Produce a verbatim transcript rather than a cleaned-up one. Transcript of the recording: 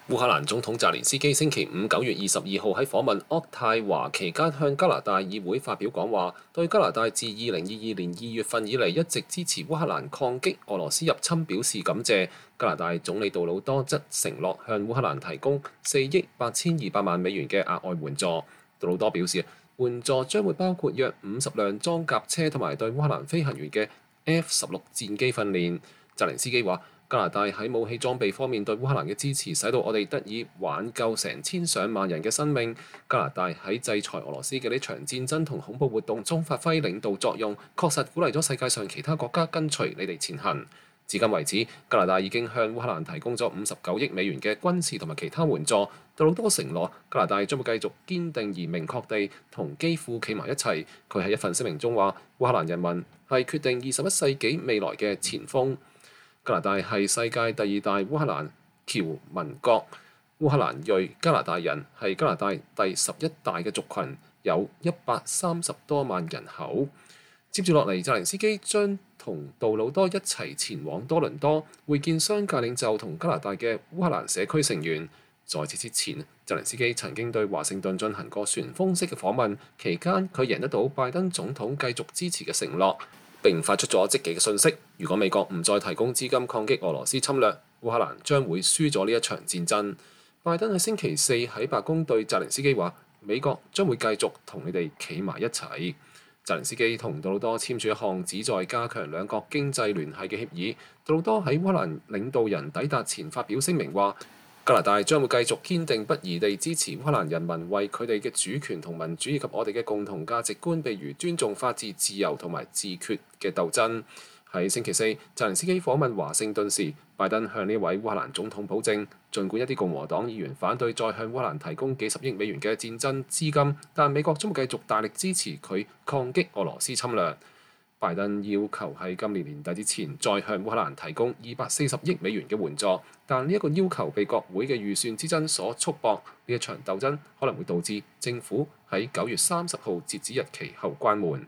烏克蘭總統澤連斯基星期五九月二十二號喺訪問渥太華期間向加拿大議會發表講話，對加拿大自二零二二年二月份以嚟一直支持烏克蘭抗擊俄羅斯入侵表示感謝。加拿大總理杜魯多則承諾向烏克蘭提供四億八千二百萬美元嘅額外援助。杜魯多表示，援助將會包括約五十輛裝甲車同埋對烏克蘭飛行員嘅 F 十六戰機訓練。澤連斯基話：加拿大喺武器裝備方面對烏克蘭嘅支持，使到我哋得以挽救成千上萬人嘅生命。加拿大喺制裁俄羅斯嘅呢場戰爭同恐怖活動中發揮領導作用，確實鼓勵咗世界上其他國家跟隨你哋前行。至今為止，加拿大已經向烏克蘭提供咗五十九億美元嘅軍事同埋其他援助。杜魯多承諾，加拿大將會繼續堅定而明確地同基輔企埋一齊。佢喺一份聲明中話：烏克蘭人民係決定二十一世紀未來嘅前鋒。加拿大係世界第二大烏克蘭僑民國，烏克蘭裔加拿大人係加拿大第十一大嘅族群，有一百三十多萬人口。接住落嚟，澤連斯基將同杜魯多一齊前往多倫多會見商界領袖同加拿大嘅烏克蘭社區成員。在此之前，澤連斯基曾經對華盛頓進行過旋風式嘅訪問，期間佢贏得到拜登總統繼續支持嘅承諾，並發出咗積極嘅訊息。如果美國唔再提供資金抗擊俄羅斯侵略，烏克蘭將會輸咗呢一場戰爭。拜登喺星期四喺白宮對澤連斯基話：美國將會繼續同你哋企埋一齊。澤連斯基同杜魯多簽署一項旨在加強兩國經濟聯繫嘅協議。杜魯多喺烏克蘭領導人抵達前發表聲明話：加拿大將會繼續堅定不移地支持烏克蘭人民為佢哋嘅主權同民主以及我哋嘅共同價值觀，譬如尊重法治、自由同埋自決嘅鬥爭。喺星期四，澤連斯基訪問華盛頓時，拜登向呢位烏克蘭總統保證，儘管一啲共和黨議員反對再向烏克蘭提供幾十億美元嘅戰爭資金，但美國將會繼續大力支持佢抗擊俄羅斯侵略。拜登要求喺今年年底之前再向烏克蘭提供二百四十億美元嘅援助，但呢一個要求被國會嘅預算之爭所束縛。呢一場鬥爭可能會導致政府喺九月三十號截止日期後關門。